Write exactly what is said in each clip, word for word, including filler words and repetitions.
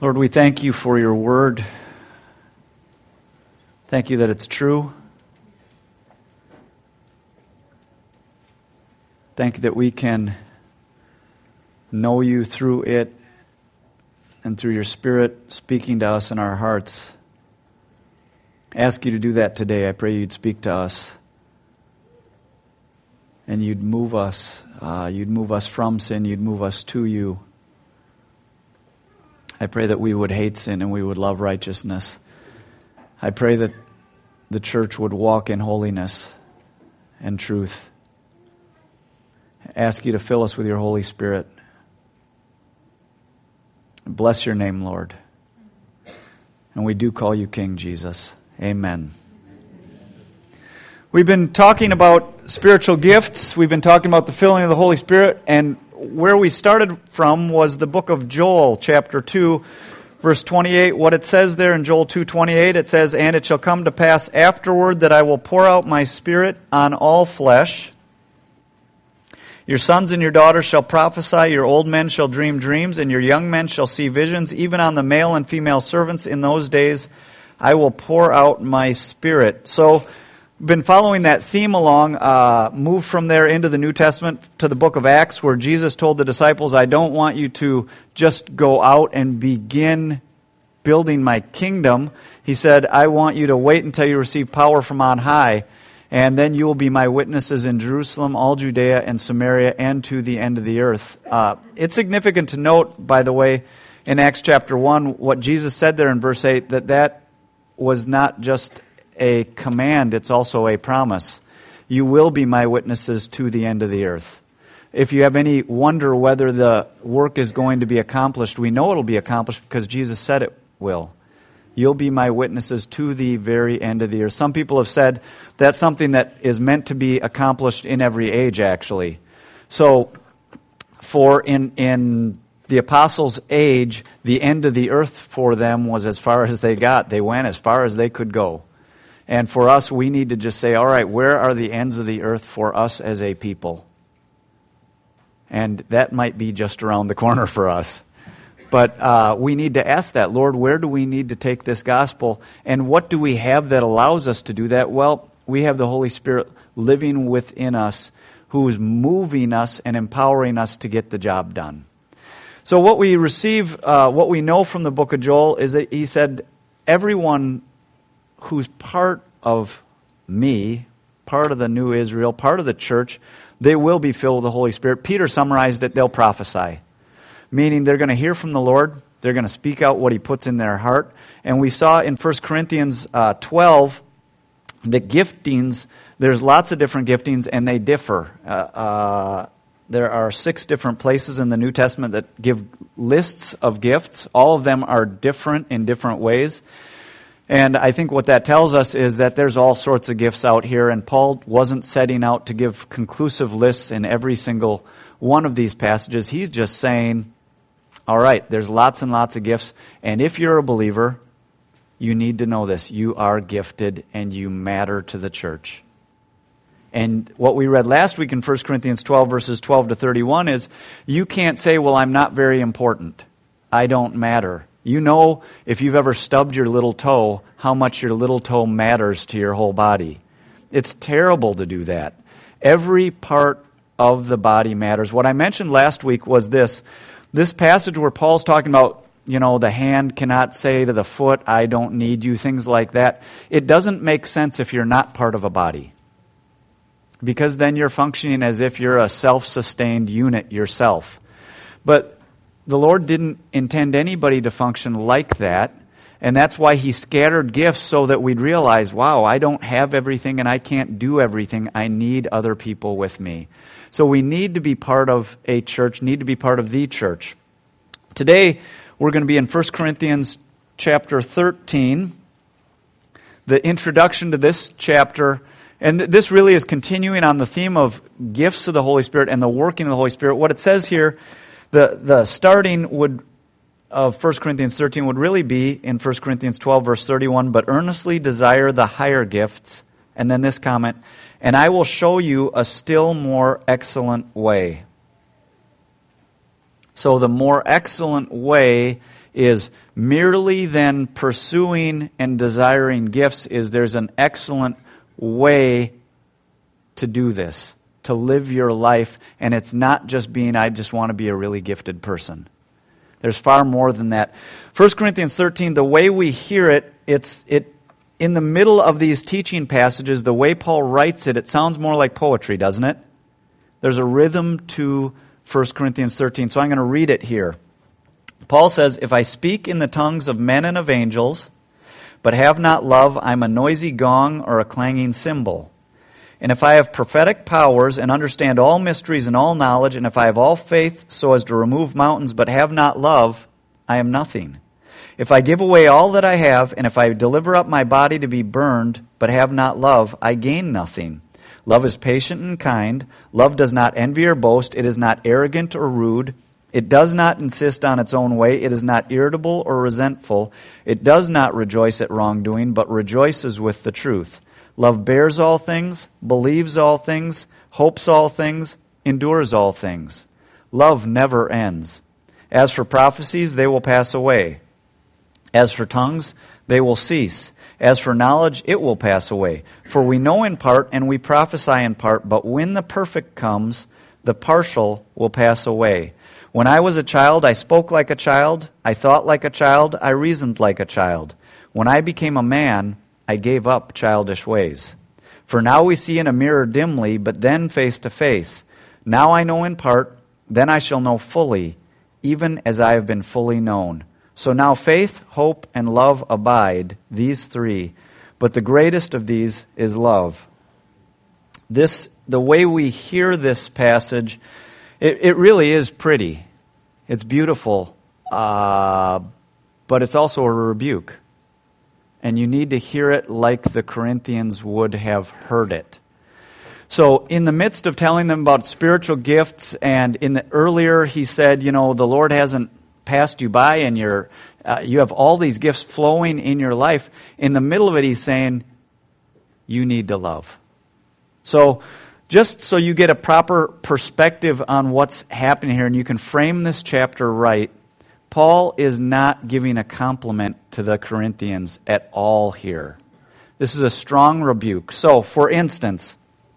Lord, we thank you for your word. Thank you that it's true. Thank you that we can know you through it and through your Spirit speaking to us in our hearts. I ask you to do that today. I pray you'd speak to us and you'd move us. Uh, you'd move us from sin. You'd move us to you. I pray that we would hate sin and we would love righteousness. I pray that the church would walk in holiness and truth. I ask you to fill us with your Holy Spirit. Bless your name, Lord. And we do call you King Jesus. Amen. We've been talking about spiritual gifts. We've been talking about the filling of the Holy Spirit, and where we started from was the book of Joel, chapter two, verse twenty-eight. What it says there in Joel two twenty-eight, it says, "And it shall come to pass afterward that I will pour out my Spirit on all flesh. Your sons and your daughters shall prophesy, your old men shall dream dreams, and your young men shall see visions. Even on the male and female servants in those days I will pour out my Spirit." So, been following that theme along, uh, moved from there into the New Testament to the book of Acts, where Jesus told the disciples, "I don't want you to just go out and begin building my kingdom." He said, "I want you to wait until you receive power from on high, and then you will be my witnesses in Jerusalem, all Judea and Samaria, and to the end of the earth." Uh, it's significant to note, by the way, in Acts chapter one, what Jesus said there in verse eight, that that was not just a command, it's also a promise. You will be my witnesses to the end of the earth. If you have any wonder whether the work is going to be accomplished, we know it'll be accomplished because Jesus said it will. You'll be my witnesses to the very end of the earth. Some people have said that's something that is meant to be accomplished in every age, actually. So, for in in the apostles' age, the end of the earth for them was as far as they got. They went as far as they could go. And for us, we need to just say, all right, where are the ends of the earth for us as a people? And that might be just around the corner for us. But uh, we need to ask that, Lord, where do we need to take this gospel? And what do we have that allows us to do that? Well, we have the Holy Spirit living within us, who is moving us and empowering us to get the job done. So what we receive, uh, what we know from the book of Joel is that he said, everyone who's part of me, part of the new Israel, part of the church, they will be filled with the Holy Spirit. Peter summarized it, they'll prophesy. Meaning they're going to hear from the Lord, they're going to speak out what he puts in their heart. And we saw in First Corinthians uh, twelve, the giftings, there's lots of different giftings and they differ. Uh, uh, there are six different places in the New Testament that give lists of gifts. All of them are different in different ways. And I think what that tells us is that there's all sorts of gifts out here, and Paul wasn't setting out to give conclusive lists in every single one of these passages. He's just saying, all right, there's lots and lots of gifts, and if you're a believer, you need to know this. You are gifted, and you matter to the church. And what we read last week in First Corinthians twelve, verses twelve to thirty-one is, you can't say, well, I'm not very important. I don't matter. You know, if you've ever stubbed your little toe, how much your little toe matters to your whole body. It's terrible to do that. Every part of the body matters. What I mentioned last week was this. This passage where Paul's talking about, you know, the hand cannot say to the foot, I don't need you, things like that. It doesn't make sense if you're not part of a body. Because then you're functioning as if you're a self-sustained unit yourself. But the Lord didn't intend anybody to function like that, and that's why he scattered gifts so that we'd realize, wow, I don't have everything and I can't do everything. I need other people with me. So we need to be part of a church, need to be part of the church. Today, we're going to be in First Corinthians chapter thirteen, the introduction to this chapter. And this really is continuing on the theme of gifts of the Holy Spirit and the working of the Holy Spirit. What it says here, The the starting would of First Corinthians thirteen would really be in First Corinthians twelve, verse thirty-one, but earnestly desire the higher gifts. And then this comment, and I will show you a still more excellent way. So the more excellent way is merely then pursuing and desiring gifts is there's an excellent way to do this, to live your life, and it's not just being, I just want to be a really gifted person. There's far more than that. First Corinthians thirteen, the way we hear it, it's it in the middle of these teaching passages, the way Paul writes it, it sounds more like poetry, doesn't it? There's a rhythm to First Corinthians thirteen, so I'm going to read it here. Paul says, if I speak in the tongues of men and of angels, but have not love, I'm a noisy gong or a clanging cymbal. And if I have prophetic powers and understand all mysteries and all knowledge, and if I have all faith so as to remove mountains, but have not love, I am nothing. If I give away all that I have, and if I deliver up my body to be burned, but have not love, I gain nothing. Love is patient and kind. Love does not envy or boast. It is not arrogant or rude. It does not insist on its own way. It is not irritable or resentful. It does not rejoice at wrongdoing, but rejoices with the truth. Love bears all things, believes all things, hopes all things, endures all things. Love never ends. As for prophecies, they will pass away. As for tongues, they will cease. As for knowledge, it will pass away. For we know in part and we prophesy in part, but when the perfect comes, the partial will pass away. When I was a child, I spoke like a child, I thought like a child, I reasoned like a child. When I became a man, I gave up childish ways. For now we see in a mirror dimly, but then face to face. Now I know in part, then I shall know fully, even as I have been fully known. So now faith, hope, and love abide, these three. But the greatest of these is love. This, the way we hear this passage, it, it really is pretty. It's beautiful, uh, but it's also a rebuke. And you need to hear it like the Corinthians would have heard it. So in the midst of telling them about spiritual gifts, and in the earlier he said, you know, the Lord hasn't passed you by and you're, uh, you have all these gifts flowing in your life. In the middle of it, he's saying, you need to love. So just so you get a proper perspective on what's happening here and you can frame this chapter right, Paul is not giving a compliment to the Corinthians at all here. This is a strong rebuke. So, for instance,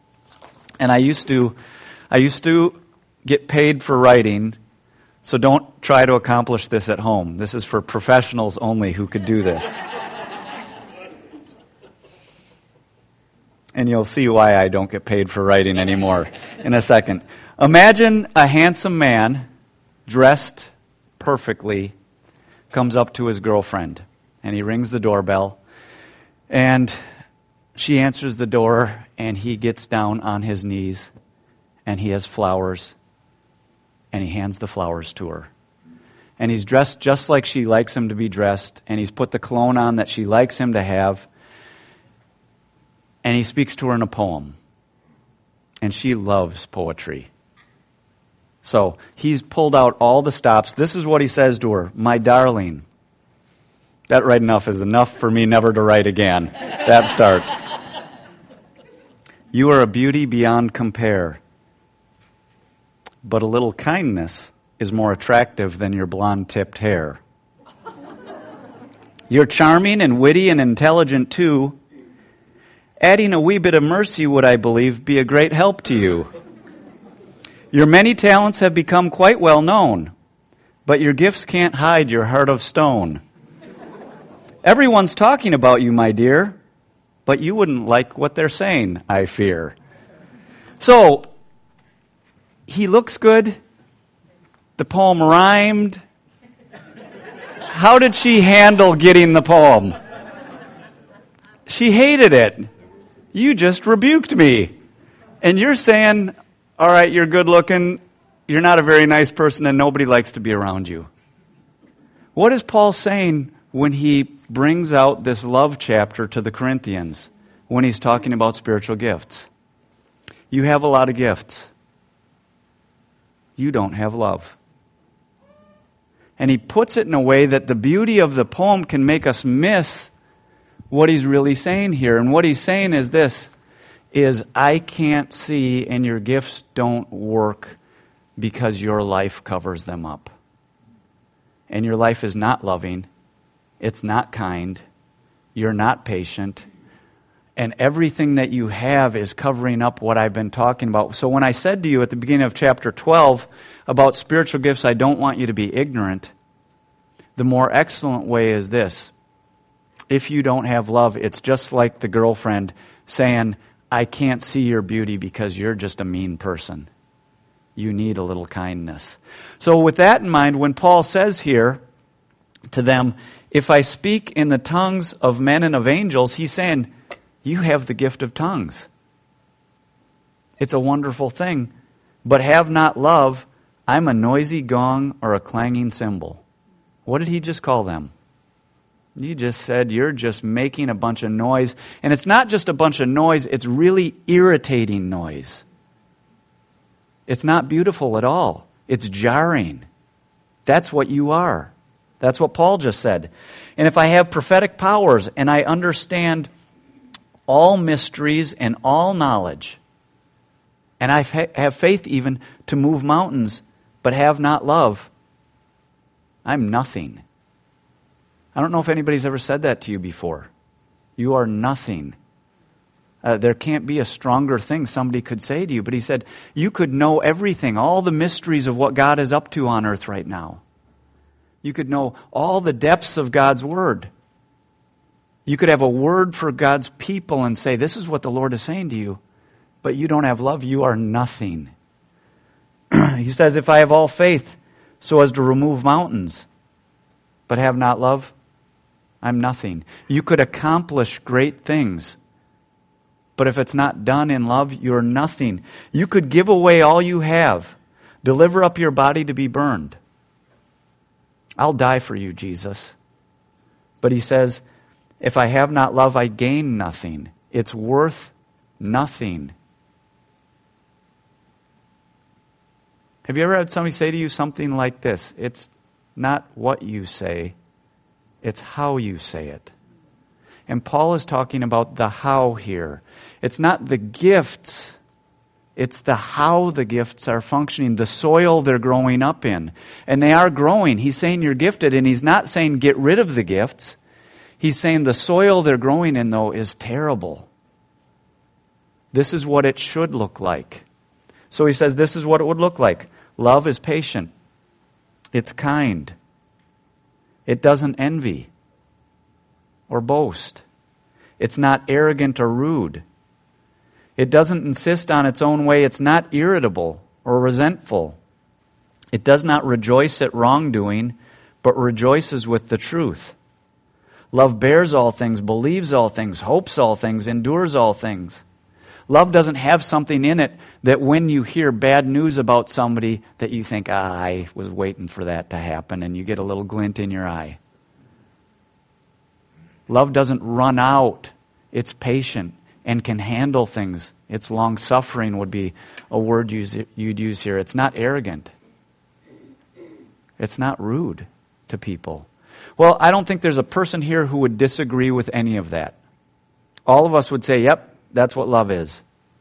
and I used to I used to get paid for writing, so don't try to accomplish this at home. This is for professionals only who could do this. And you'll see why I don't get paid for writing anymore in a second. Imagine a handsome man dressed perfectly comes up to his girlfriend, and he rings the doorbell, and she answers the door, and he gets down on his knees, and he has flowers, and he hands the flowers to her. And he's dressed just like she likes him to be dressed, and he's put the cologne on that she likes him to have, and he speaks to her in a poem. And she loves poetry. So he's pulled out all the stops. This is what he says to her, my darling. That right enough is enough for me never to write again. That start. You are a beauty beyond compare. But a little kindness is more attractive than your blonde-tipped hair. You're charming and witty and intelligent too. Adding a wee bit of mercy would, I believe, be a great help to you. Your many talents have become quite well known, but your gifts can't hide your heart of stone. Everyone's talking about you, my dear, but you wouldn't like what they're saying, I fear. So, he looks good. The poem rhymed. How did she handle getting the poem? She hated it. You just rebuked me. And you're saying, all right, you're good looking, you're not a very nice person, and nobody likes to be around you. What is Paul saying when he brings out this love chapter to the Corinthians, when he's talking about spiritual gifts? You have a lot of gifts. You don't have love. And he puts it in a way that the beauty of the poem can make us miss what he's really saying here. And what he's saying is this, is I can't see and your gifts don't work because your life covers them up. And your life is not loving, it's not kind, you're not patient, and everything that you have is covering up what I've been talking about. So when I said to you at the beginning of chapter twelve about spiritual gifts, I don't want you to be ignorant. The more excellent way is this. If you don't have love, it's just like the girlfriend saying, I can't see your beauty because you're just a mean person. You need a little kindness. So with that in mind, when Paul says here to them, if I speak in the tongues of men and of angels, he's saying, you have the gift of tongues. It's a wonderful thing. But have not love, I'm a noisy gong or a clanging cymbal. What did he just call them? He just said, you're just making a bunch of noise. And it's not just a bunch of noise, it's really irritating noise. It's not beautiful at all. It's jarring. That's what you are. That's what Paul just said. And if I have prophetic powers and I understand all mysteries and all knowledge, and I have faith even to move mountains, but have not love, I'm nothing. I don't know if anybody's ever said that to you before. You are nothing. Uh, there can't be a stronger thing somebody could say to you. But he said, you could know everything, all the mysteries of what God is up to on earth right now. You could know all the depths of God's word. You could have a word for God's people and say, this is what the Lord is saying to you. But you don't have love, you are nothing. He says, if I have all faith so as to remove mountains, but have not love, I'm nothing. You could accomplish great things, but if it's not done in love, you're nothing. You could give away all you have, deliver up your body to be burned. I'll die for you, Jesus. But he says, if I have not love, I gain nothing. It's worth nothing. Have you ever had somebody say to you something like this? It's not what you say, it's how you say it. And Paul is talking about the how here. It's not the gifts, it's the how the gifts are functioning, the soil they're growing up in. And they are growing. He's saying you're gifted, and he's not saying get rid of the gifts. He's saying the soil they're growing in, though, is terrible. This is what it should look like. So he says this is what it would look like. Love is patient. It's kind. It doesn't envy or boast. It's not arrogant or rude. It doesn't insist on its own way. It's not irritable or resentful. It does not rejoice at wrongdoing, but rejoices with the truth. Love bears all things, believes all things, hopes all things, endures all things. Love doesn't have something in it that when you hear bad news about somebody that you think, ah, I was waiting for that to happen, and you get a little glint in your eye. Love doesn't run out. It's patient and can handle things. It's long-suffering would be a word you'd use here. It's not arrogant. It's not rude to people. Well, I don't think there's a person here who would disagree with any of that. All of us would say, yep, that's what love is.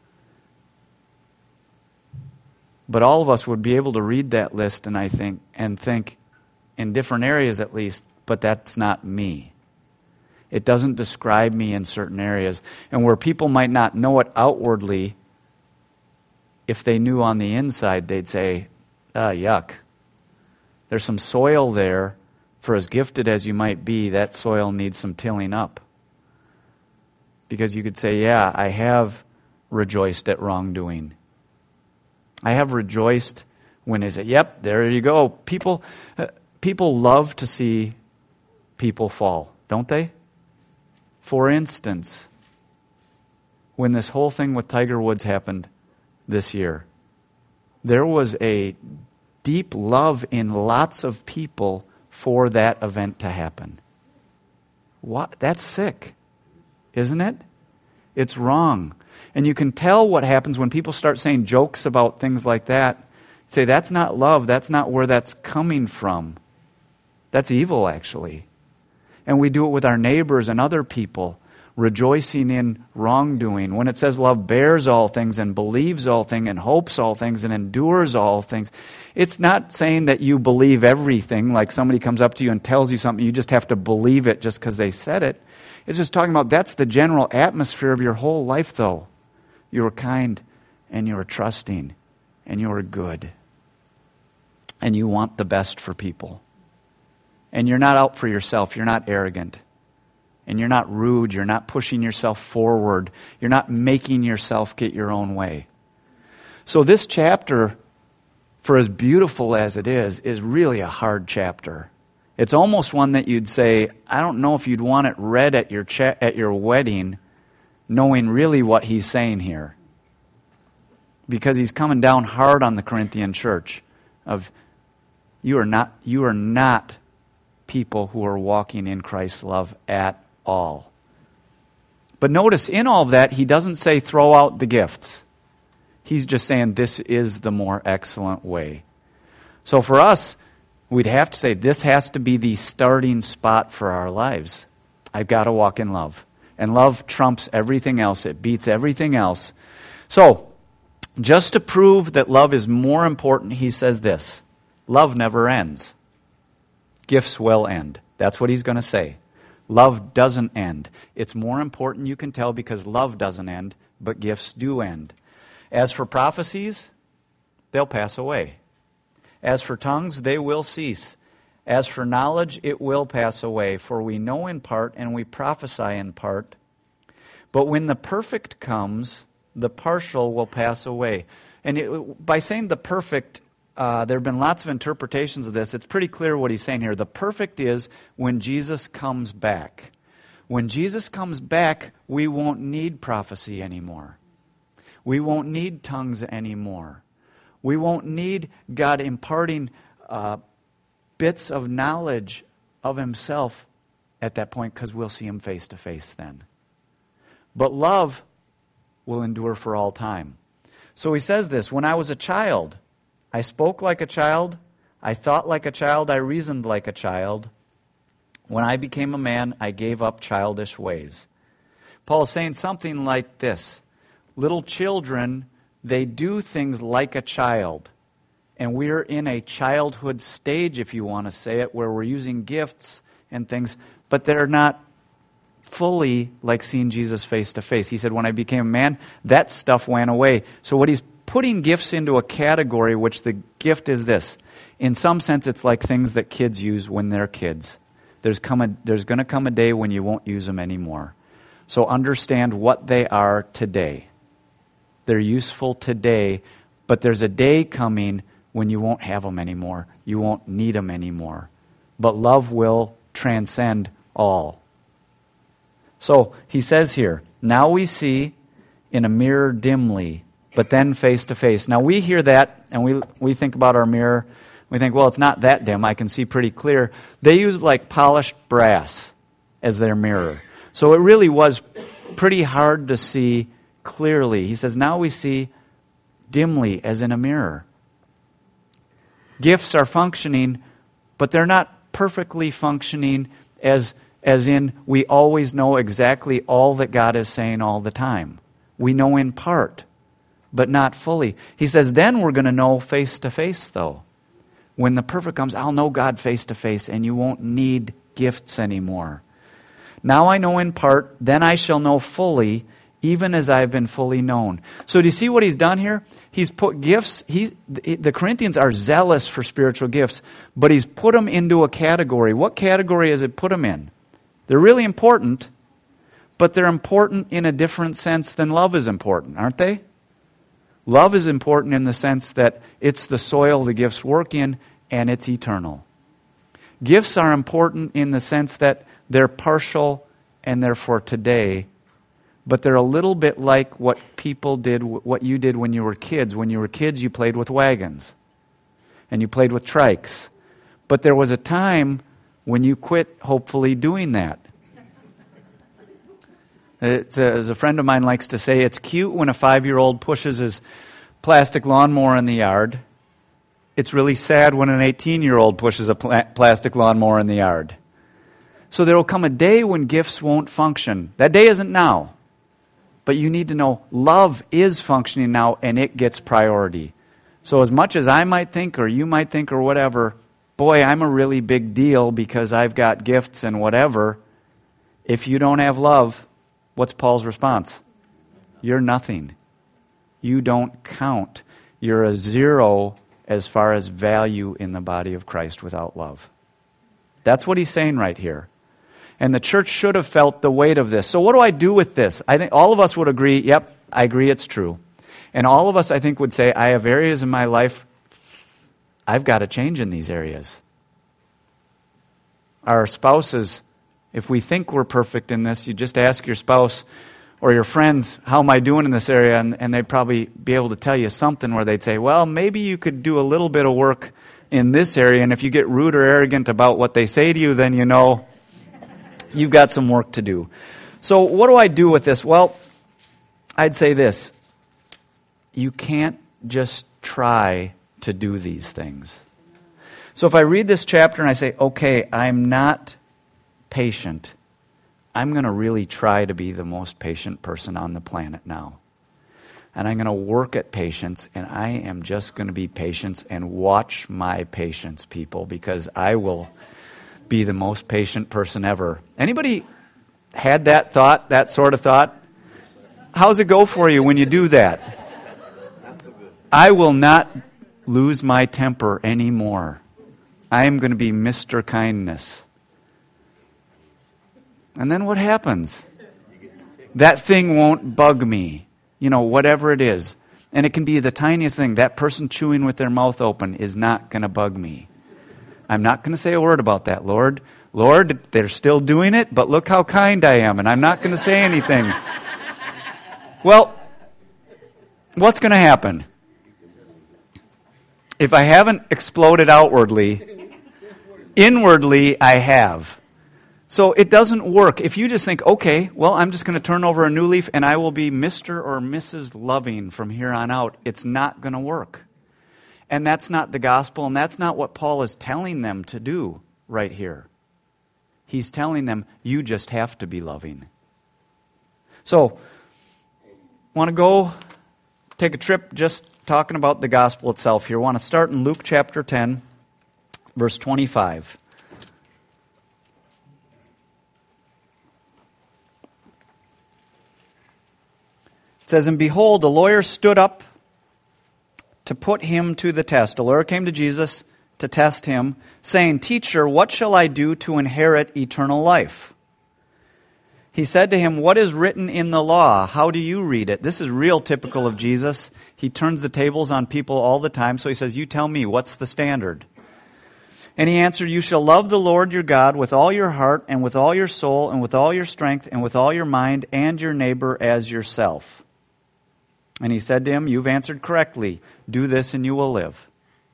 But all of us would be able to read that list and I think and think in different areas at least, but that's not me. It doesn't describe me in certain areas. And where people might not know it outwardly, if they knew on the inside, they'd say, ah, yuck. There's some soil there. For as gifted as you might be, that soil needs some tilling up. Because you could say, yeah, I have rejoiced at wrongdoing. I have rejoiced when is it? Yep, there you go. People, uh, people love to see people fall, don't they? For instance, when this whole thing with Tiger Woods happened this year, there was a deep love in lots of people for that event to happen. What? That's sick, isn't it? It's wrong. And you can tell what happens when people start saying jokes about things like that. Say, that's not love. That's not where that's coming from. That's evil, actually. And we do it with our neighbors and other people. rejoicing in wrongdoing. When it says love bears all things and believes all things and hopes all things and endures all things, it's not saying that you believe everything, like somebody comes up to you and tells you something, you just have to believe it just because they said it. It's just talking about that's the general atmosphere of your whole life, though. You are kind and you are trusting and you are good. And you want the best for people. And you're not out for yourself. You're not arrogant. And you're not rude. You're not pushing yourself forward. You're not making yourself get your own way. So this chapter, for as beautiful as it is, is really a hard chapter. It's almost one that you'd say, I don't know if you'd want it read at your cha- at your wedding, knowing really what he's saying here. Because he's coming down hard on the Corinthian church of you are not you are not people who are walking in Christ's love at all. But notice in all of that, he doesn't say throw out the gifts. He's just saying this is the more excellent way. So for us, we'd have to say this has to be the starting spot for our lives. I've got to walk in love. And love trumps everything else. It beats everything else. So, just to prove that love is more important, he says this. Love never ends. Gifts will end. That's what he's going to say. Love doesn't end. It's more important, you can tell, because love doesn't end, but gifts do end. As for prophecies, they'll pass away. As for tongues, they will cease. As for knowledge, it will pass away. For we know in part and we prophesy in part. But when the perfect comes, the partial will pass away. And it, by saying the perfect, uh, there have been lots of interpretations of this. It's pretty clear what he's saying here. The perfect is when Jesus comes back. When Jesus comes back, we won't need prophecy anymore. We won't need tongues anymore. We won't need God imparting uh, bits of knowledge of himself at that point because we'll see him face to face then. But love will endure for all time. So he says this, when I was a child, I spoke like a child, I thought like a child, I reasoned like a child. When I became a man, I gave up childish ways. Paul is saying something like this. Little children, they do things like a child. And we're in a childhood stage, if you want to say it, where we're using gifts and things, but they're not fully like seeing Jesus face to face. He said, when I became a man, that stuff went away. So what he's putting gifts into a category, which the gift is this. In some sense, it's like things that kids use when they're kids. There's come a, there's going to come a day when you won't use them anymore. So understand what they are today. They're useful today, but there's a day coming when you won't have them anymore. You won't need them anymore. But love will transcend all. So he says here, now we see in a mirror dimly, but then face to face. Now we hear that and we we think about our mirror. We think, well, it's not that dim. I can see pretty clear. They used like polished brass as their mirror. So it really was pretty hard to see clearly. He says, now we see dimly as in a mirror. Gifts are functioning, but they're not perfectly functioning as, as in we always know exactly all that God is saying all the time. We know in part, but not fully. He says, then we're going to know face to face, though. When the perfect comes, I'll know God face to face, and you won't need gifts anymore. Now I know in part, then I shall know fully, even as I've been fully known. So do you see what he's done here? He's put gifts, he's, the Corinthians are zealous for spiritual gifts, but he's put them into a category. What category has it put them in? They're really important, but they're important in a different sense than love is important, aren't they? Love is important in the sense that it's the soil the gifts work in, and it's eternal. Gifts are important in the sense that they're partial and they're for today, but they're a little bit like what people did, what you did when you were kids. When you were kids, you played with wagons, and you played with trikes. But there was a time when you quit, hopefully, doing that. It's, uh, as a friend of mine likes to say, it's cute when a five-year-old pushes his plastic lawnmower in the yard. It's really sad when an eighteen-year-old pushes a pla- plastic lawnmower in the yard. So there will come a day when gifts won't function. That day isn't now. But you need to know love is functioning now, and it gets priority. So as much as I might think, or you might think, or whatever, boy, I'm a really big deal because I've got gifts and whatever. If you don't have love, what's Paul's response? You're nothing. You don't count. You're a zero as far as value in the body of Christ without love. That's what he's saying right here. And the church should have felt the weight of this. So what do I do with this? I think all of us would agree, yep, I agree it's true. And all of us, I think, would say, I have areas in my life, I've got to change in these areas. Our spouses, if we think we're perfect in this, you just ask your spouse or your friends, how am I doing in this area? And, and they'd probably be able to tell you something where they'd say, well, maybe you could do a little bit of work in this area. And if you get rude or arrogant about what they say to you, then you know you've got some work to do. So what do I do with this? Well, I'd say this. You can't just try to do these things. So if I read this chapter and I say, okay, I'm not patient, I'm going to really try to be the most patient person on the planet now. And I'm going to work at patience, and I am just going to be patient and watch my patience, people, because I will be the most patient person ever. Anybody had that thought, that sort of thought? How's it go for you when you do that? I will not lose my temper anymore. I am going to be Mister Kindness. And then what happens? That thing won't bug me. You know, whatever it is. And it can be the tiniest thing. That person chewing with their mouth open is not going to bug me. I'm not going to say a word about that, Lord. Lord, they're still doing it, but look how kind I am, and I'm not going to say anything. Well, what's going to happen? If I haven't exploded outwardly, inwardly I have. So it doesn't work. If you just think, okay, well, I'm just going to turn over a new leaf and I will be Mister or Missus Loving from here on out, it's not going to work. And that's not the gospel, and that's not what Paul is telling them to do right here. He's telling them, you just have to be loving. So, want to go take a trip just talking about the gospel itself here. Want to start in Luke chapter ten, verse twenty-five. It says, and behold, a lawyer stood up to put him to the test. A lawyer came to Jesus to test him, saying, Teacher, what shall I do to inherit eternal life? He said to him, what is written in the law? How do you read it? This is real typical of Jesus. He turns the tables on people all the time, so he says, you tell me, what's the standard? And he answered, you shall love the Lord your God with all your heart and with all your soul and with all your strength and with all your mind, and your neighbor as yourself. And he said to him, you've answered correctly. Do this and you will live.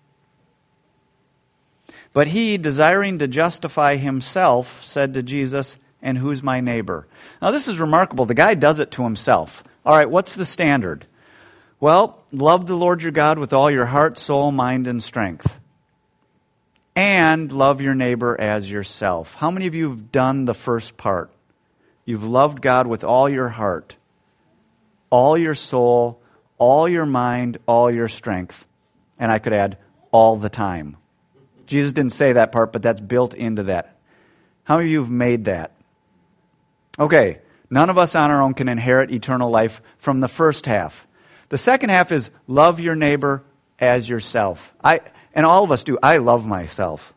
But he, desiring to justify himself, said to Jesus, and who's my neighbor? Now this is remarkable. The guy does it to himself. All right, what's the standard? Well, love the Lord your God with all your heart, soul, mind, and strength. And love your neighbor as yourself. How many of you have done the first part? You've loved God with all your heart, all your soul, all your mind, all your strength. And I could add, all the time. Jesus didn't say that part, but that's built into that. How many of you have made that? Okay, none of us on our own can inherit eternal life from the first half. The second half is love your neighbor as yourself. I and all of us do. I love myself.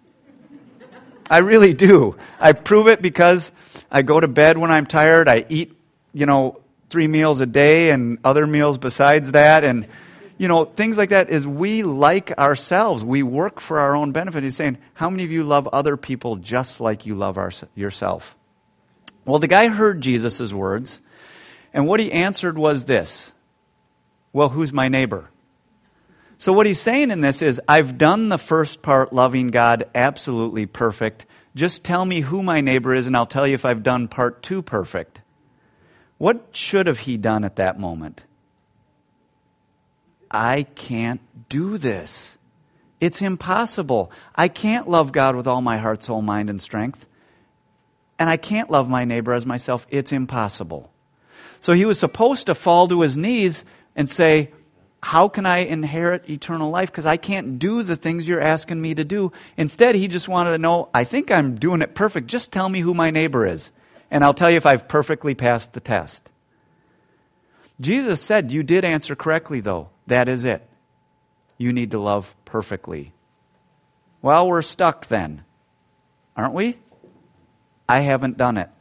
I really do. I prove it because I go to bed when I'm tired. I eat, you know, three meals a day and other meals besides that. And, you know, things like that is we like ourselves. We work for our own benefit. He's saying, how many of you love other people just like you love our, yourself? Well, the guy heard Jesus' words, and what he answered was this. Well, who's my neighbor? So what he's saying in this is, I've done the first part, loving God, absolutely perfect. Just tell me who my neighbor is, and I'll tell you if I've done part two perfect. What should have he done at that moment? I can't do this. It's impossible. I can't love God with all my heart, soul, mind, and strength. and I can't love my neighbor as myself. It's impossible. So he was supposed to fall to his knees and say, how can I inherit eternal life? Because I can't do the things you're asking me to do. Instead, he just wanted to know, I think I'm doing it perfect. Just tell me who my neighbor is, and I'll tell you if I've perfectly passed the test. Jesus said, you did answer correctly, though. That is it. You need to love perfectly. Well, we're stuck then, aren't we? I haven't done it.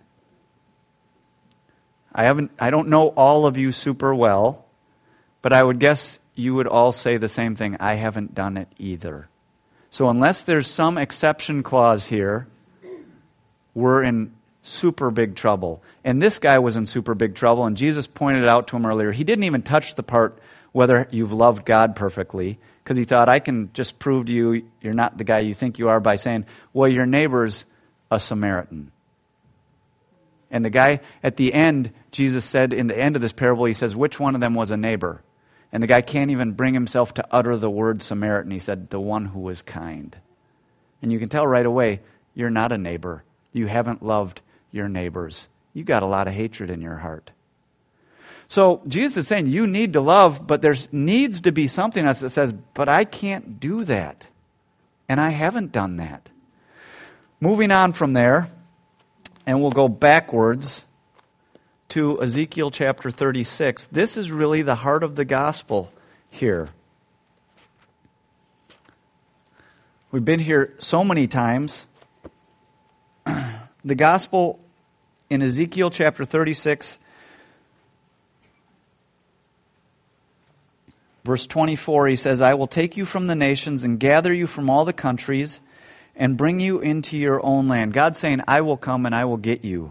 I haven't. I don't know all of you super well, but I would guess you would all say the same thing. I haven't done it either. So unless there's some exception clause here, we're in super big trouble. And this guy was in super big trouble, and Jesus pointed it out to him earlier. He didn't even touch the part whether you've loved God perfectly, because he thought, I can just prove to you you're not the guy you think you are by saying, well, your neighbor's a Samaritan. And the guy at the end, Jesus said in the end of this parable, he says, which one of them was a neighbor? And the guy can't even bring himself to utter the word Samaritan. He said, the one who was kind. And you can tell right away, you're not a neighbor. You haven't loved your neighbors. You got a lot of hatred in your heart. So Jesus is saying you need to love, but there needs to be something else that says, but I can't do that. And I haven't done that. Moving on from there, and we'll go backwards to Ezekiel chapter thirty-six. This is really the heart of the gospel here. We've been here so many times. The gospel in Ezekiel chapter thirty-six, verse twenty-four, he says, I will take you from the nations and gather you from all the countries and bring you into your own land. God's saying, I will come and I will get you.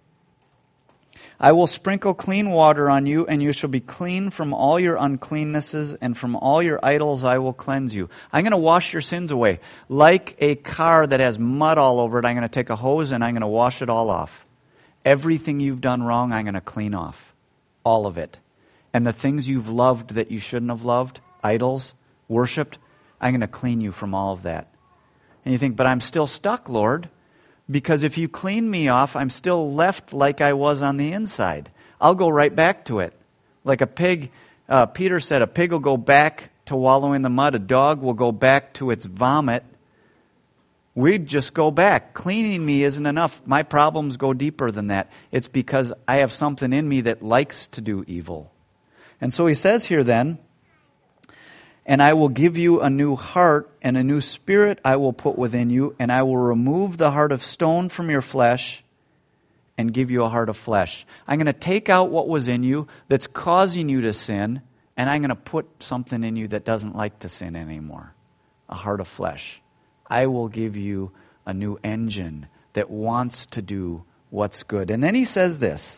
I will sprinkle clean water on you, and you shall be clean from all your uncleannesses, and from all your idols I will cleanse you. I'm going to wash your sins away. Like a car that has mud all over it, I'm going to take a hose and I'm going to wash it all off. Everything you've done wrong, I'm going to clean off. All of it. And the things you've loved that you shouldn't have loved, idols, worshipped, I'm going to clean you from all of that. And you think, but I'm still stuck, Lord. Because if you clean me off, I'm still left like I was on the inside. I'll go right back to it. Like a pig, uh, Peter said, a pig will go back to wallow in the mud. A dog will go back to its vomit. We'd just go back. Cleaning me isn't enough. My problems go deeper than that. It's because I have something in me that likes to do evil. And so he says here then, and I will give you a new heart, and a new spirit I will put within you, and I will remove the heart of stone from your flesh and give you a heart of flesh. I'm going to take out what was in you that's causing you to sin, and I'm going to put something in you that doesn't like to sin anymore. A heart of flesh. I will give you a new engine that wants to do what's good. And then he says this,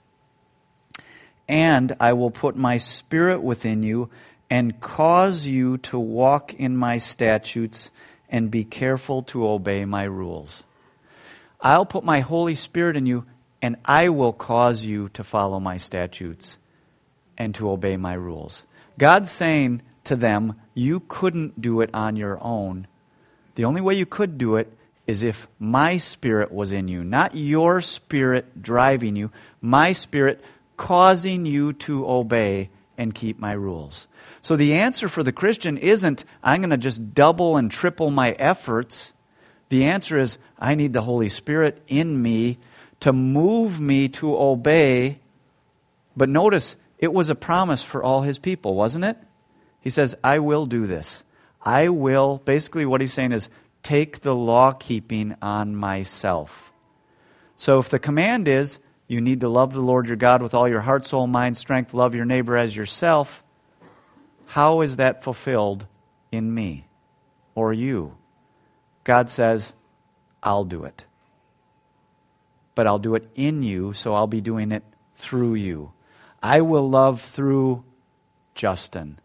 and I will put my spirit within you and cause you to walk in my statutes and be careful to obey my rules. I'll put my Holy Spirit in you, and I will cause you to follow my statutes and to obey my rules. God's saying to them, you couldn't do it on your own. The only way you could do it is if my spirit was in you, not your spirit driving you, my spirit causing you to obey and keep my rules. So the answer for the Christian isn't, I'm going to just double and triple my efforts. The answer is, I need the Holy Spirit in me to move me to obey. But notice, it was a promise for all his people, wasn't it? He says, I will do this. I will, basically what he's saying is, take the law-keeping on myself. So if the command is, you need to love the Lord your God with all your heart, soul, mind, strength, love your neighbor as yourself, how is that fulfilled in me or you? God says, I'll do it. But I'll do it in you, so I'll be doing it through you. I will love through Justin,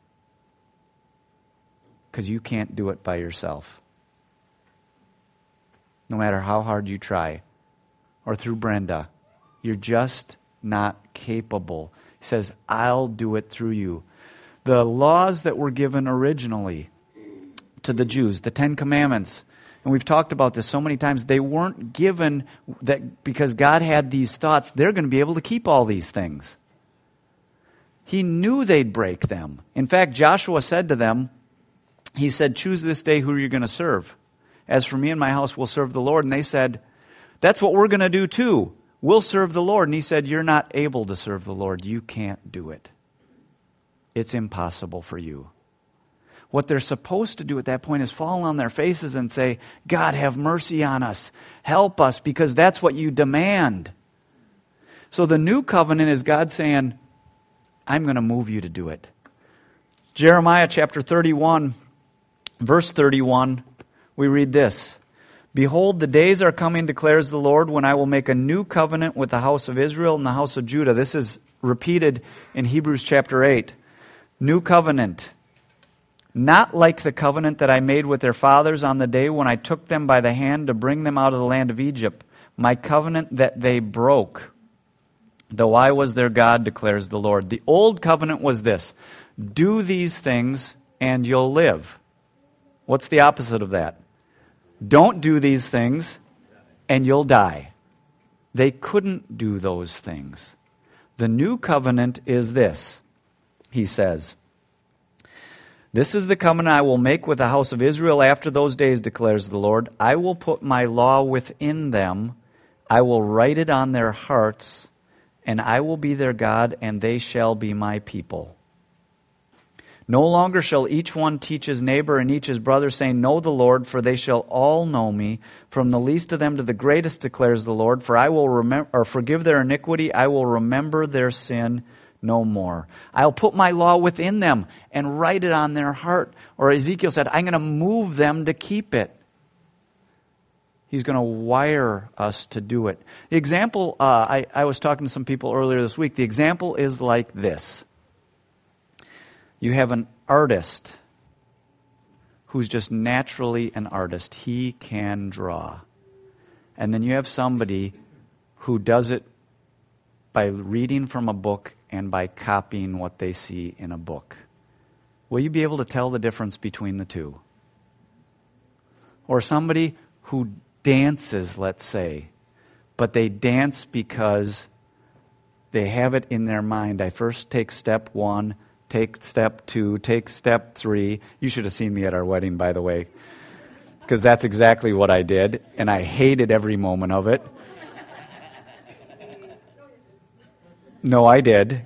because you can't do it by yourself. No matter how hard you try. Or through Brenda. You're just not capable. He says, I'll do it through you. The laws that were given originally to the Jews, the Ten Commandments. and we've talked about this so many times, they weren't given that because God had these thoughts, they're going to be able to keep all these things. He knew they'd break them. In fact, Joshua said to them, he said, choose this day who you're going to serve. As for me and my house, we'll serve the Lord. And they said, that's what we're going to do too. We'll serve the Lord. And he said, you're not able to serve the Lord. You can't do it. It's impossible for you. What they're supposed to do at that point is fall on their faces and say, God, have mercy on us. Help us, because that's what you demand. So the new covenant is God saying, I'm going to move you to do it. Jeremiah chapter thirty-one, verse thirty-one, we read this. Behold, the days are coming, declares the Lord, when I will make a new covenant with the house of Israel and the house of Judah. This is repeated in Hebrews chapter eight. New covenant. Not like the covenant that I made with their fathers on the day when I took them by the hand to bring them out of the land of Egypt. My covenant that they broke. Though I was their God, declares the Lord. The old covenant was this. Do these things and you'll live. What's the opposite of that? Don't do these things and you'll die. They couldn't do those things. The new covenant is this, he says. This is the covenant I will make with the house of Israel after those days, declares the Lord. I will put my law within them. I will write it on their hearts, and I will be their God, and they shall be my people. No longer shall each one teach his neighbor and each his brother, saying, know the Lord, for they shall all know me, from the least of them to the greatest, declares the Lord. For I will remember or forgive their iniquity, I will remember their sin no more. I'll put my law within them and write it on their heart. Or Ezekiel said, I'm going to move them to keep it. He's going to wire us to do it. The example, uh, I, I was talking to some people earlier this week. The example is like this. You have an artist who's just naturally an artist. He can draw. And then you have somebody who does it by reading from a book and by copying what they see in a book. Will you be able to tell the difference between the two? Or somebody who dances, let's say, but they dance because they have it in their mind. I first take step one, take step two, take step three. You should have seen me at our wedding, by the way, because that's exactly what I did, and I hated every moment of it. No, I did.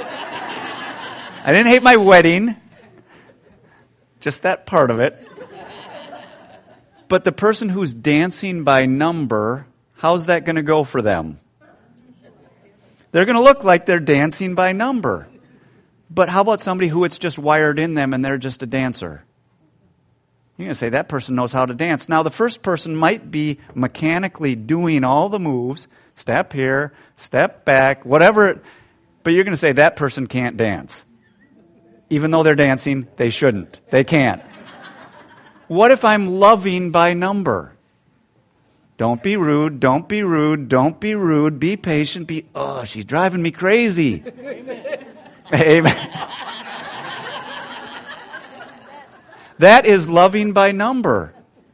I didn't hate my wedding, just that part of it. But the person who's dancing by number, how's that going to go for them? They're going to look like they're dancing by number. But how about somebody who it's just wired in them and they're just a dancer? You're going to say that person knows how to dance. Now, the first person might be mechanically doing all the moves, step here, step back, whatever, it, but you're going to say that person can't dance. Even though they're dancing, they shouldn't. They can't. What if I'm loving by number? Don't be rude, don't be rude, don't be rude, be patient, be, oh, she's driving me crazy. Amen. Amen. That is loving by number.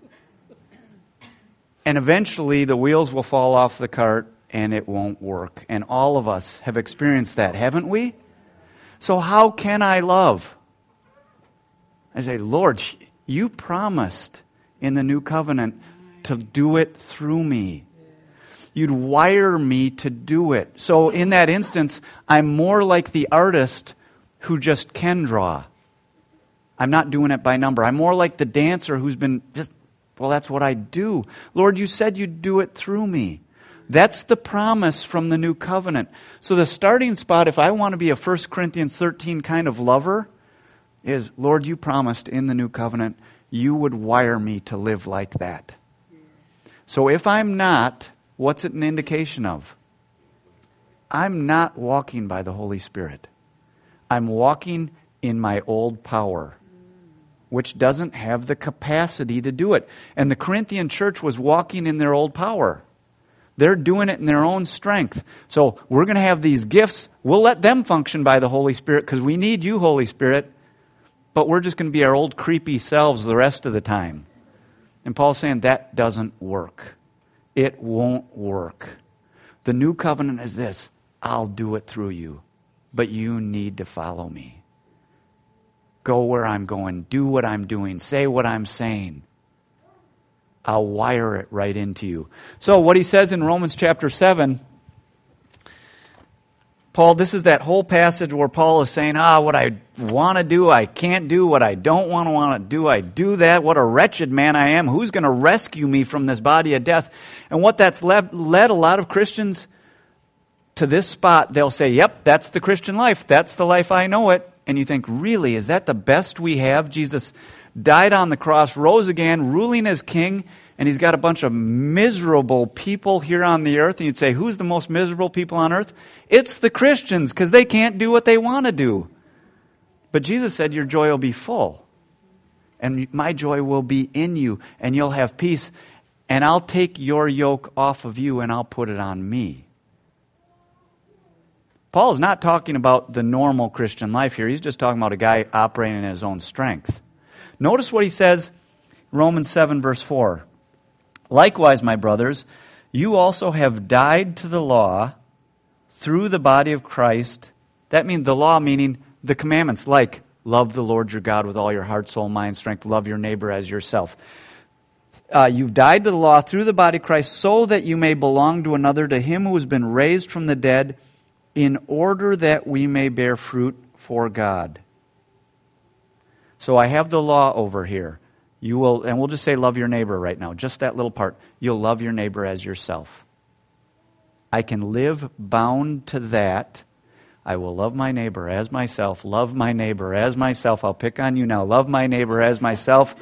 And eventually the wheels will fall off the cart and it won't work. And all of us have experienced that, haven't we? So how can I love? I say, Lord, you promised in the new covenant to do it through me. You'd wire me to do it. So in that instance, I'm more like the artist who just can draw. I'm not doing it by number. I'm more like the dancer who's been just, well, that's what I do. Lord, you said you'd do it through me. That's the promise from the new covenant. So the starting spot, if I want to be a First Corinthians thirteen kind of lover, is, Lord, you promised in the new covenant you would wire me to live like that. So if I'm not, what's it an indication of? I'm not walking by the Holy Spirit. I'm walking in my old power, which doesn't have the capacity to do it. And the Corinthian church was walking in their old power. They're doing it in their own strength. So we're going to have these gifts. We'll let them function by the Holy Spirit because we need you, Holy Spirit. But we're just going to be our old creepy selves the rest of the time. And Paul's saying that doesn't work. It won't work. The new covenant is this: I'll do it through you, but you need to follow me. Go where I'm going, do what I'm doing, say what I'm saying. I'll wire it right into you. So what he says in Romans chapter seven, Paul, this is that whole passage where Paul is saying, ah, what I want to do, I can't do. What I don't want to want to do, I do that. What a wretched man I am. Who's going to rescue me from this body of death? And what that's led, led a lot of Christians to this spot. They'll say, yep, that's the Christian life. That's the life I know it. And you think, really, is that the best we have? Jesus died on the cross, rose again, ruling as king, and he's got a bunch of miserable people here on the earth. And you'd say, who's the most miserable people on earth? It's the Christians, because they can't do what they want to do. But Jesus said, your joy will be full. And my joy will be in you, and you'll have peace. And I'll take your yoke off of you, and I'll put it on me. Paul is not talking about the normal Christian life here. He's just talking about a guy operating in his own strength. Notice what he says, Romans seven, verse four. Likewise, my brothers, you also have died to the law through the body of Christ. That means the law, meaning the commandments, like love the Lord your God with all your heart, soul, mind, strength, love your neighbor as yourself. Uh, you've died to the law through the body of Christ so that you may belong to another, to him who has been raised from the dead, in order that we may bear fruit for God. So I have the law over here. You will, and we'll just say love your neighbor right now, just that little part. You'll love your neighbor as yourself. I can live bound to that. I will love my neighbor as myself. Love my neighbor as myself. I'll pick on you now. Love my neighbor as myself.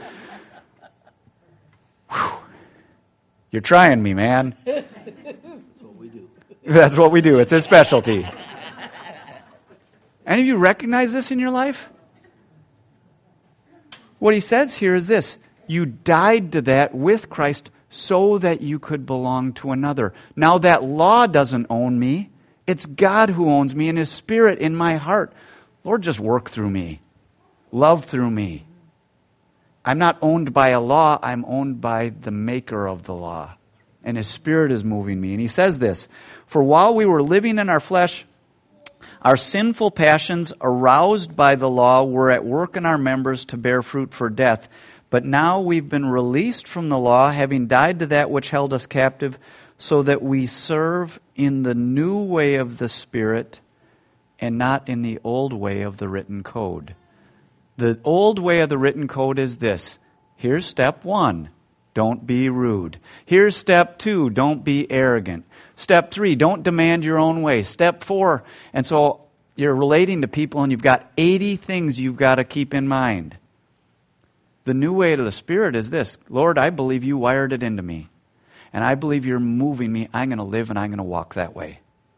Whew. You're trying me, man. That's what we do. That's what we do. It's a specialty. Any of you recognize this in your life? What he says here is this: you died to that with Christ so that you could belong to another. Now that law doesn't own me. It's God who owns me and His Spirit in my heart. Lord, just work through me. Love through me. I'm not owned by a law. I'm owned by the maker of the law. And His Spirit is moving me. And he says this: for while we were living in our flesh, our sinful passions, aroused by the law, were at work in our members to bear fruit for death. But now we've been released from the law, having died to that which held us captive, so that we serve in the new way of the Spirit and not in the old way of the written code. The old way of the written code is this. Here's step one. Don't be rude. Here's step two. Don't be arrogant. Step three. Don't demand your own way. Step four. And so you're relating to people and you've got eighty things you've got to keep in mind. The new way to the Spirit is this: Lord, I believe you wired it into me. And I believe you're moving me. I'm going to live and I'm going to walk that way.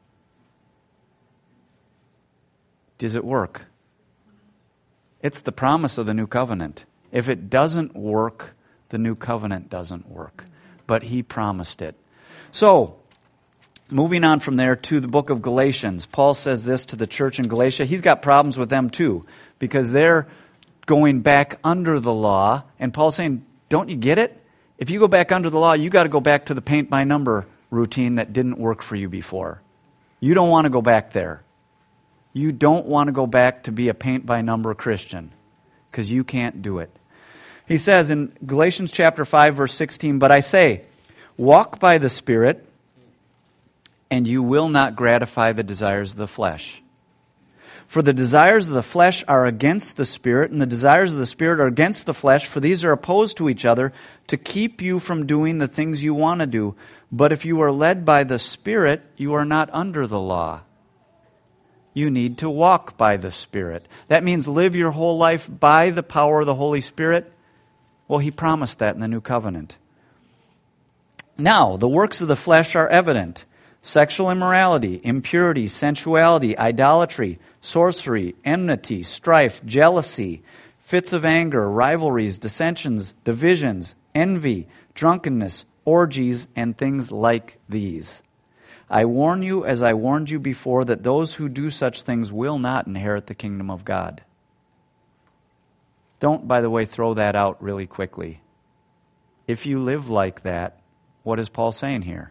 Does it work? It's the promise of the new covenant. If it doesn't work, the new covenant doesn't work. But He promised it. So, moving on from there to the book of Galatians. Paul says this to the church in Galatia. He's got problems with them too, because they're going back under the law. And Paul's saying, don't you get it? If you go back under the law, you got to go back to the paint by number routine that didn't work for you before. You don't want to go back there. You don't want to go back to be a paint by number Christian, because you can't do it. He says in Galatians chapter five, verse sixteen, but I say, walk by the Spirit, and you will not gratify the desires of the flesh. For the desires of the flesh are against the Spirit, and the desires of the Spirit are against the flesh, for these are opposed to each other, to keep you from doing the things you want to do. But if you are led by the Spirit, you are not under the law. You need to walk by the Spirit. That means live your whole life by the power of the Holy Spirit. Well, He promised that in the New Covenant. Now, the works of the flesh are evident: sexual immorality, impurity, sensuality, idolatry, sorcery, enmity, strife, jealousy, fits of anger, rivalries, dissensions, divisions, envy, drunkenness, orgies, and things like these. I warn you, as I warned you before, that those who do such things will not inherit the kingdom of God. Don't, by the way, throw that out really quickly. if you live like that, what is Paul saying here?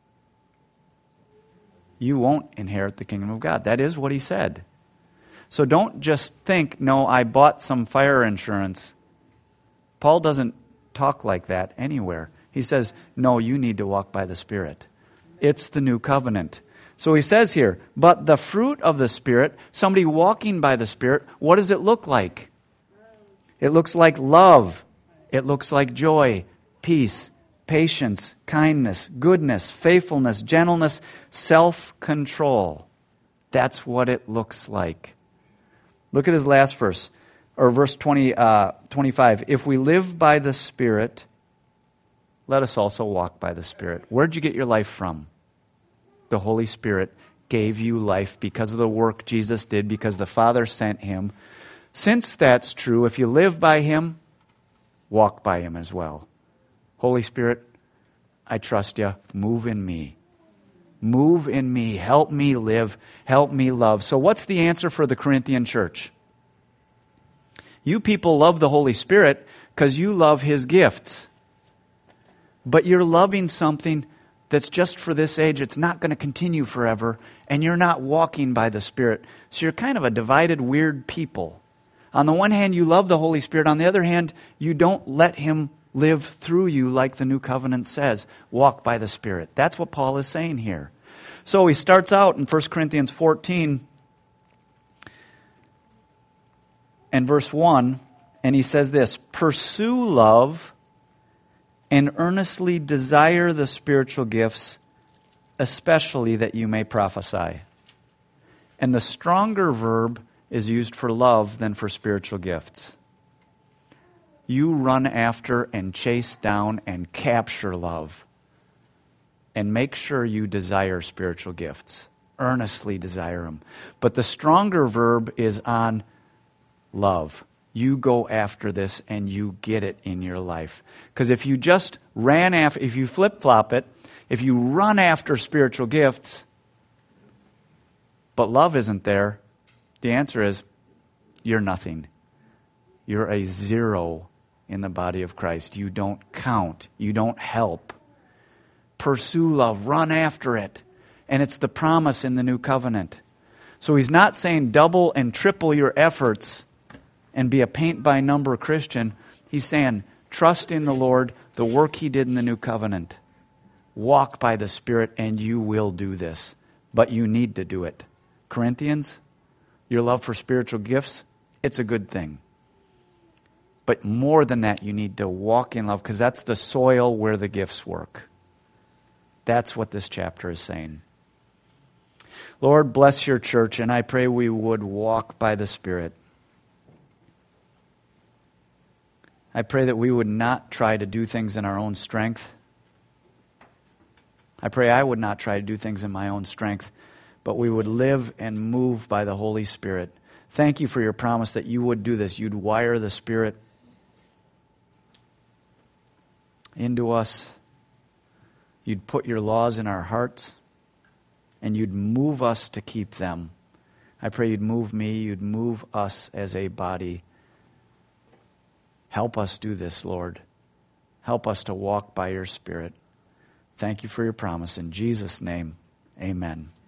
You won't inherit the kingdom of God. That is what he said. So don't just think, no, I bought some fire insurance. Paul doesn't talk like that anywhere. He says, no, you need to walk by the Spirit. It's the new covenant. So he says here, but the fruit of the Spirit, somebody walking by the Spirit, what does it look like? It looks like love. It looks like joy, peace, patience, kindness, goodness, faithfulness, gentleness, self-control. That's what it looks like. Look at his last verse, or verse twenty, uh, twenty-five. If we live by the Spirit, let us also walk by the Spirit. Where'd you get your life from? The Holy Spirit gave you life because of the work Jesus did, because the Father sent him. Since that's true, if you live by him, walk by him as well. Holy Spirit, I trust you. Move in me. Move in me. Help me live. Help me love. So what's the answer for the Corinthian church? You people love the Holy Spirit because you love his gifts. But you're loving something that's just for this age. It's not going to continue forever. And you're not walking by the Spirit. So you're kind of a divided, weird people. On the one hand, you love the Holy Spirit. On the other hand, you don't let him live through you like the new covenant says. Walk by the Spirit. That's what Paul is saying here. So he starts out in First Corinthians fourteen and verse one, and he says this, pursue love and earnestly desire the spiritual gifts, especially that you may prophesy. And the stronger verb is used for love than for spiritual gifts. You run after and chase down and capture love. And make sure you desire spiritual gifts. Earnestly desire them. But the stronger verb is on love. You go after this and you get it in your life. Because if you just ran after, if you flip-flop it, if you run after spiritual gifts, but love isn't there, the answer is you're nothing. You're a zero in the body of Christ. You don't count. You don't help. Pursue love. Run after it. And it's the promise in the new covenant. So he's not saying double and triple your efforts and be a paint-by-number Christian. He's saying trust in the Lord, the work he did in the new covenant. Walk by the Spirit and you will do this. But you need to do it. Corinthians, your love for spiritual gifts, it's a good thing. But more than that, you need to walk in love because that's the soil where the gifts work. That's what this chapter is saying. Lord, bless your church, and I pray we would walk by the Spirit. I pray that we would not try to do things in our own strength. I pray I would not try to do things in my own strength, but we would live and move by the Holy Spirit. Thank you for your promise that you would do this. You'd wire the Spirit into us. You'd put your laws in our hearts, and you'd move us to keep them. I pray you'd move me, you'd move us as a body. Help us do this, Lord. Help us to walk by your Spirit. Thank you for your promise. In Jesus' name, amen.